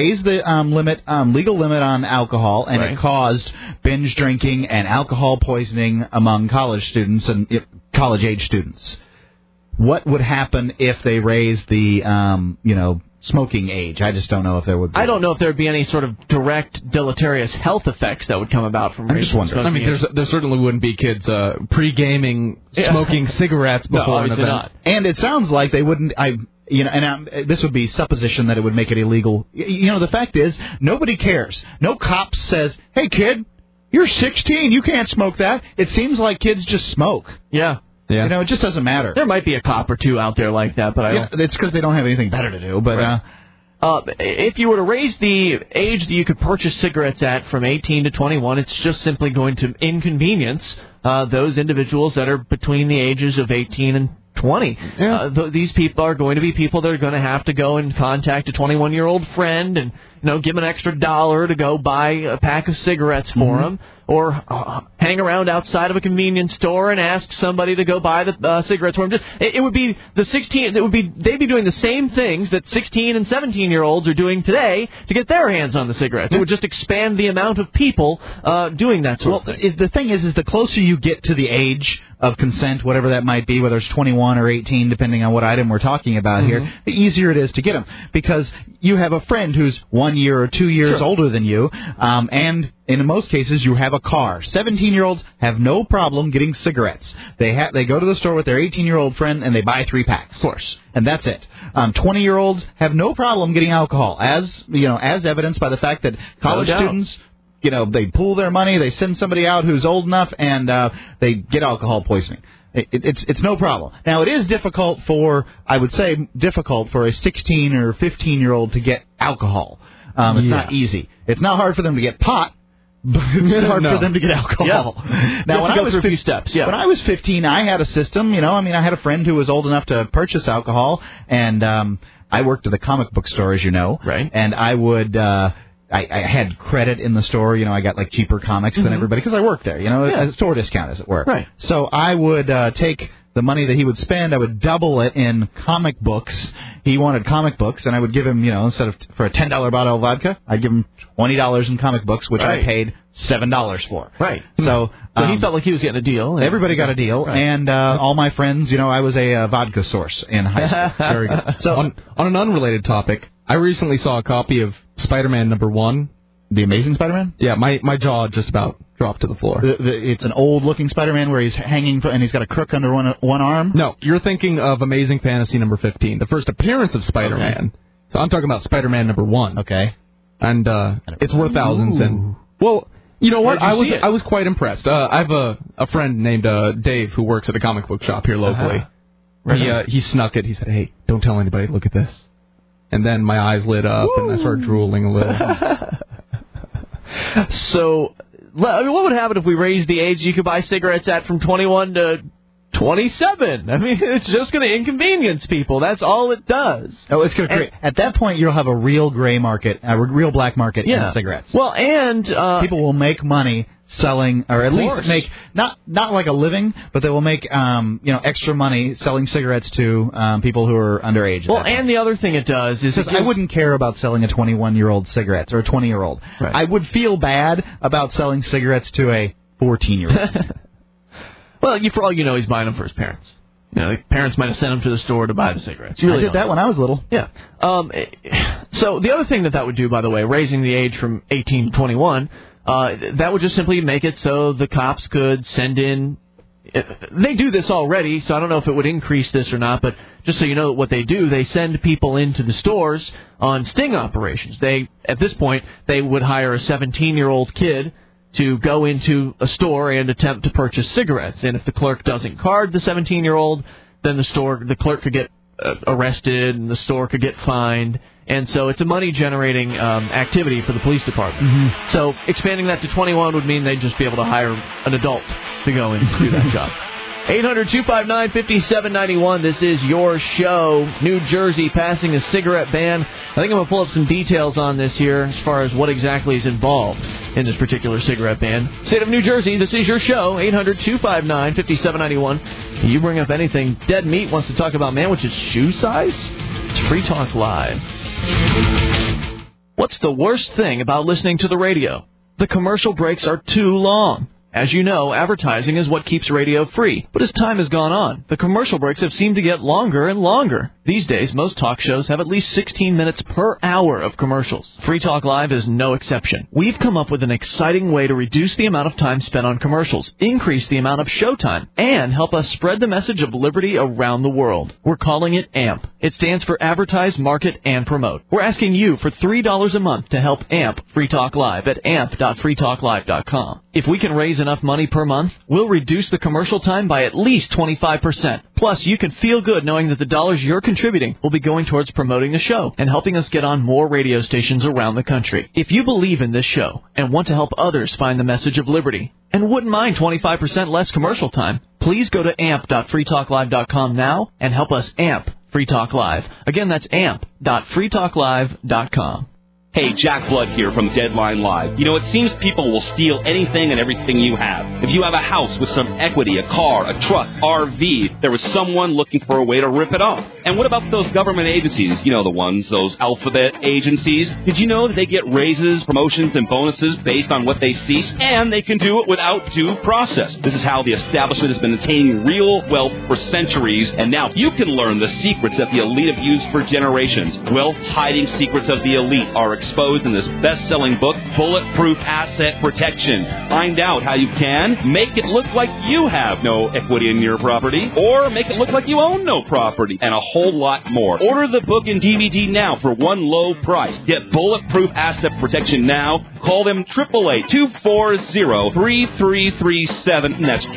the legal limit on alcohol, and it caused binge drinking and alcohol poisoning among college students and college age students. What would happen if they raised the smoking age? I just don't know if there would be. I don't know if there would be any sort of direct deleterious health effects that would come about from raising the smoking age. There certainly wouldn't be kids pre-gaming, smoking cigarettes before an event. Not. And it sounds like they wouldn't. This would be supposition that it would make it illegal. The fact is, nobody cares. No cop says, "Hey, kid, you're 16. You can't smoke that." It seems like kids just smoke. Yeah. It just doesn't matter. There might be a cop or two out there like that, but I don't. It's because they don't have anything better to do. But if you were to raise the age that you could purchase cigarettes at from 18 to 21, it's just simply going to inconvenience those individuals that are between the ages of 18 and 20. Yeah. These people are going to be people that are going to have to go and contact a 21-year-old friend and give an extra $1 to go buy a pack of cigarettes for them, or hang around outside of a convenience store and ask somebody to go buy the cigarettes for them. It would be the 16. They'd be doing the same things that 16 and 17-year-olds are doing today to get their hands on the cigarettes. It would just expand the amount of people doing that sort of thing. The thing is the closer you get to the age of consent, whatever that might be, whether it's 21 or 18, depending on what item we're talking about here, the easier it is to get them. Because you have a friend who's 1 year or 2 years older than you, and in most cases you have a car. 17-year-olds have no problem getting cigarettes. They go to the store with their 18-year-old friend and they buy 3 packs. Of course. And that's it. 20-year-olds have no problem getting alcohol, as evidenced by the fact that college students, they pool their money, they send somebody out who's old enough, and they get alcohol poisoning. It's no problem. Now, it is difficult for a 16 or 15-year-old to get alcohol. It's not easy. It's not hard for them to get pot, but it's hard for them to get alcohol. Yeah. Now, when I was through a few steps, when I was 15, I had a system. I had a friend who was old enough to purchase alcohol, and I worked at a comic book store, as you know. Right. And I would. I had credit in the store. I got like cheaper comics than everybody because I worked there. A store discount, as it were. Right. So I would take the money that he would spend, I would double it in comic books. He wanted comic books, and I would give him, instead of for a $10 bottle of vodka, I'd give him $20 in comic books, which I paid $7 for. Right. So he felt like he was getting a deal. Everybody got a deal, and all my friends, I was a vodka source in high school. Very good. So on an unrelated topic, I recently saw a copy of Spider-Man #1. The Amazing Spider-Man? Yeah, my jaw just about dropped to the floor. It's an old-looking Spider-Man where he's hanging and he's got a crook under one arm? No, you're thinking of Amazing Fantasy #15, the first appearance of Spider-Man. Okay. So I'm talking about Spider-Man #1. Okay. And it's worth thousands. And well, you know what? I was quite impressed. I have a friend named Dave who works at a comic book shop here locally. Right. He snuck it. He said, "Hey, don't tell anybody. Look at this." And then my eyes lit up and I started drooling a little. So, what would happen if we raised the age you could buy cigarettes at from 21 to 27? I mean, it's just going to inconvenience people. That's all it does. Oh, it's going to create. At that point, you'll have a real gray market, a real black market in cigarettes. Well, and people will make money selling, or at least make not like a living, but they will make extra money selling cigarettes to people who are underage. Well, and the other thing it does is I wouldn't care about selling a 21-year-old cigarettes or a 20-year-old. Right. I would feel bad about selling cigarettes to a 14-year-old. Well, for all you know, he's buying them for his parents. The parents might have sent him to the store to buy the cigarettes. I did that when I was little. Yeah. So the other thing that would do, by the way, raising the age from 18 to 21, that would just simply make it so the cops could send in. They do this already, so I don't know if it would increase this or not, but just so you know what they do, they send people into the stores on sting operations. At this point, they would hire a 17-year-old kid to go into a store and attempt to purchase cigarettes. And if the clerk doesn't card the 17-year-old, then the clerk could get arrested and the store could get fined. And so it's a money-generating activity for the police department. Mm-hmm. So expanding that to 21 would mean they'd just be able to hire an adult to go and do that job. 800-259-5791. This is your show. New Jersey passing a cigarette ban. I think I'm going to pull up some details on this here as far as what exactly is involved in this particular cigarette ban. State of New Jersey, this is your show. 800-259-5791. You bring up anything. Dead Meat wants to talk about Manwich's shoe size. It's Free Talk Live. What's the worst thing about listening to the radio? The commercial breaks are too long. As you know, advertising is what keeps radio free. But as time has gone on, the commercial breaks have seemed to get longer and longer. These days, most talk shows have at least 16 minutes per hour of commercials. Free Talk Live is no exception. We've come up with an exciting way to reduce the amount of time spent on commercials, increase the amount of showtime, and help us spread the message of liberty around the world. We're calling it AMP. It stands for Advertise, Market, and Promote. We're asking you for $3 a month to help AMP Free Talk Live at amp.freetalklive.com. If we can raise enough money per month, we'll reduce the commercial time by at least 25%. Plus, you can feel good knowing that the dollars you're contributing will be going towards promoting the show and helping us get on more radio stations around the country. If you believe in this show and want to help others find the message of liberty and wouldn't mind 25% less commercial time, please go to amp.freetalklive.com now and help us amp Free Talk Live. Again, that's amp.freetalklive.com. Hey, Jack Blood here from Deadline Live. You know, it seems people will steal anything and everything you have. If you have a house with some equity, a car, a truck, RV, there was someone looking for a way to rip it off. And what about those government agencies? You know the ones, those alphabet agencies. Did you know that they get raises, promotions, and bonuses based on what they see? And they can do it without due process. This is how the establishment has been attaining real wealth for centuries. And now you can learn the secrets that the elite have used for generations. Wealth-hiding secrets of the elite are exposed in this best-selling book, Bulletproof Asset Protection. Find out how you can make it look like you have no equity in your property, or make it look like you own no property, and a whole lot more. Order the book and DVD now for one low price. Get Bulletproof Asset Protection now. Call them 888-240-3337, and that's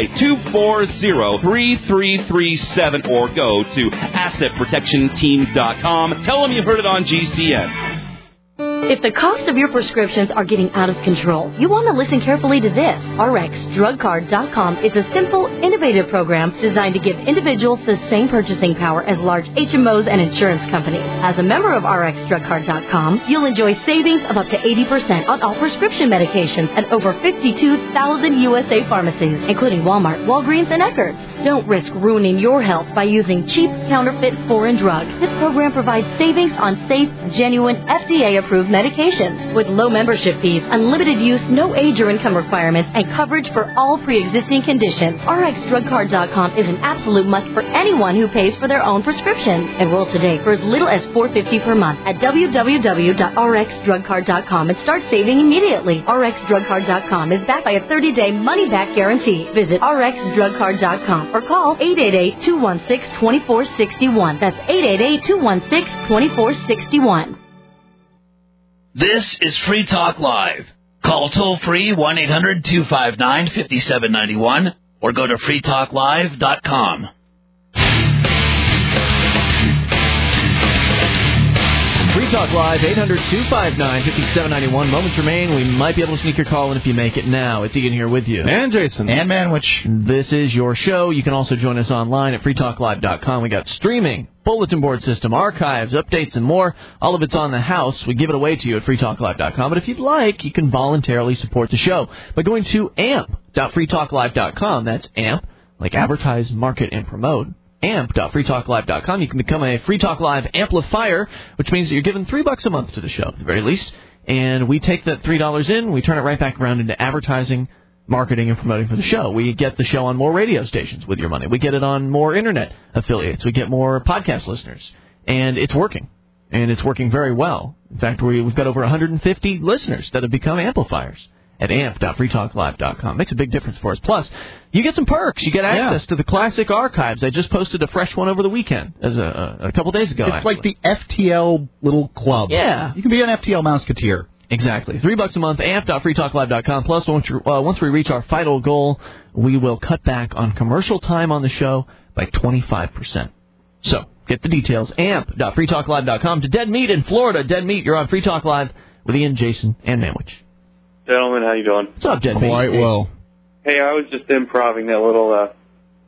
888-240-3337, or go to AssetProtectionTeam.com. Tell them you heard it on GCN. If the cost of your prescriptions are getting out of control, you want to listen carefully to this. RxDrugCard.com is a simple, innovative program designed to give individuals the same purchasing power as large HMOs and insurance companies. As a member of RxDrugCard.com, you'll enjoy savings of up to 80% on all prescription medications at over 52,000 USA pharmacies, including Walmart, Walgreens, and Eckerd's. Don't risk ruining your health by using cheap, counterfeit foreign drugs. This program provides savings on safe, genuine, FDA-approved medications with low membership fees, unlimited use, no age or income requirements, and coverage for all pre-existing conditions. RxDrugCard.com is an absolute must for anyone who pays for their own prescriptions. Enroll today for as little as $4.50 per month at www.rxdrugcard.com and start saving immediately. RxDrugCard.com is backed by a 30-day money-back guarantee. Visit RxDrugCard.com or call 888-216-2461. That's 888-216-2461. This is Free Talk Live. Call toll-free 1-800-259-5791 or go to freetalklive.com. Free Talk Live, 800-259-5791. Moments remain. We might be able to sneak your call in if you make it now. It's Ian here with you. And Jason. And Manwich. This is your show. You can also join us online at freetalklive.com. We got streaming, bulletin board system, archives, updates, and more. All of it's on the house. We give it away to you at freetalklive.com. But if you'd like, you can voluntarily support the show by going to amp.freetalklive.com. That's AMP, like advertise, market, and promote. amp.freetalklive.com. You can become a Free Talk Live amplifier, which means that you're giving $3 a month to the show, at the very least. And we take that $3 in, we turn it right back around into advertising, marketing, and promoting for the show. We get the show on more radio stations with your money. We get it on more internet affiliates. We get more podcast listeners. And it's working. And it's working very well. In fact, we've got over 150 listeners that have become amplifiers at amp.freetalklive.com. Makes a big difference for us. Plus, you get some perks. You get access to the classic archives. I just posted a fresh one over the weekend, as a couple days ago. It's like the FTL little club. Yeah. You can be an FTL Mouseketeer. Exactly. $3 a month, amp.freetalklive.com. Plus, once we reach our final goal, we will cut back on commercial time on the show by 25%. So, get the details, amp.freetalklive.com. To Dead Meat in Florida. Dead Meat, you're on Free Talk Live with Ian, Jason, and Manwich. Gentlemen, how you doing? What's up, Dead Meat? Quite well. Hey, I was just improving that little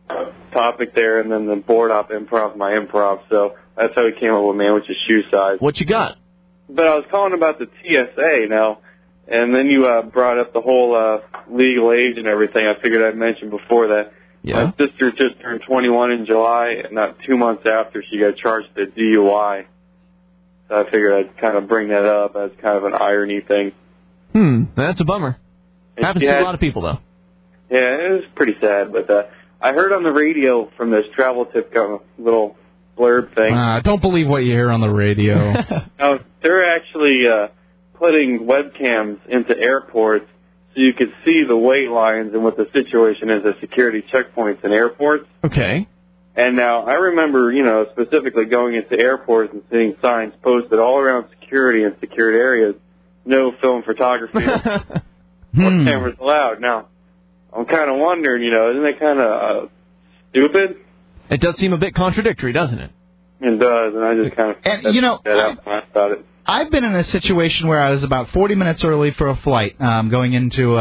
topic there, and then the board op improv, my improv. So that's how we came up with Man with Your Shoe Size. What you got? But I was calling about the TSA now, and then you brought up the whole legal age and everything. I figured I'd mention before that. Yeah. My sister just turned 21 in July, and not 2 months after, she got charged with a DUI. So I figured I'd kind of bring that up as kind of an irony thing. That's a bummer. Happens to a lot of people, though. Yeah, it was pretty sad, but I heard on the radio from this travel tip little blurb thing. Don't believe what you hear on the radio. No, they're actually putting webcams into airports so you could see the wait lines and what the situation is at security checkpoints in airports. Okay. And now I remember, specifically going into airports and seeing signs posted all around security and secured areas, no film photography or cameras allowed. Now, I'm kind of wondering, isn't that kind of stupid? It does seem a bit contradictory, doesn't it? It does, and I just kind of about it. I've been in a situation where I was about 40 minutes early for a flight going into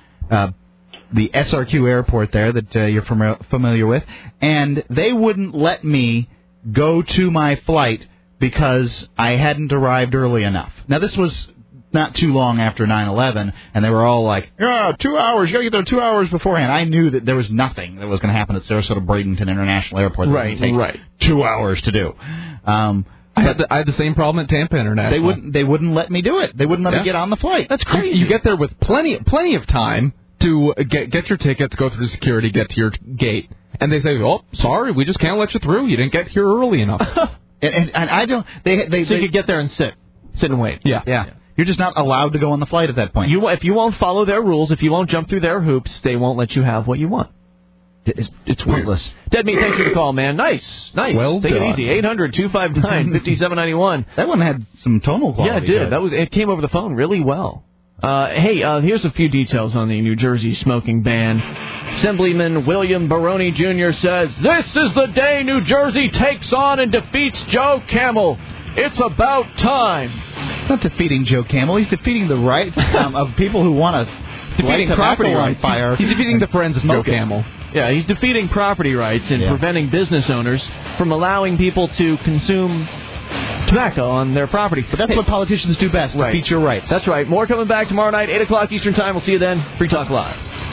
the SRQ airport there that you're familiar with, and they wouldn't let me go to my flight because I hadn't arrived early enough. Now, this was not too long after 9/11, and they were all like, 2 hours, you got to get there 2 hours beforehand. I knew that there was nothing that was going to happen at Sarasota Bradenton International Airport that would take 2 hours to do. I had the same problem at Tampa International. They wouldn't let me do it. They wouldn't let me get on the flight. That's crazy. You get there with plenty of time to get your tickets, go through security, get to your gate, and they say, "Oh, sorry, we just can't let you through. You didn't get here early enough." and I don't. So you could get there and sit and wait. Yeah. You're just not allowed to go on the flight at that point. If you won't follow their rules, if you won't jump through their hoops, they won't let you have what you want. It's pointless. Dead Meat, thanks for the call, man. Nice. Well Take done. it easy. 800-259-5791. That one had some tonal quality. Yeah, it did. It came over the phone really well. Here's a few details on the New Jersey smoking ban. Assemblyman William Baroni Jr. says, "This is the day New Jersey takes on and defeats Joe Camel. It's about time." He's not defeating Joe Camel. He's defeating the rights of people who want to light property tobacco on rights. fire. He's defeating the friends of Joe Camel. Yeah, he's defeating property rights and preventing business owners from allowing people to consume tobacco on their property. But that's what politicians do best, defeat your rights. That's right. More coming back tomorrow night, 8 o'clock Eastern Time. We'll see you then. Free Talk Live.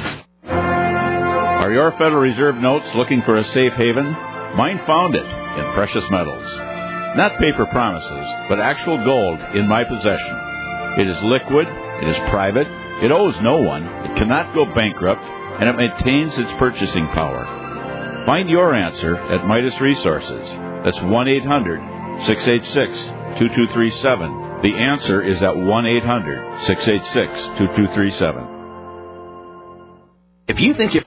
Are your Federal Reserve notes looking for a safe haven? Mine found it in precious metals. Not paper promises, but actual gold in my possession. It is liquid, it is private, it owes no one, it cannot go bankrupt, and it maintains its purchasing power. Find your answer at Midas Resources. That's 1-800-686-2237. The answer is at 1-800-686-2237. If you think you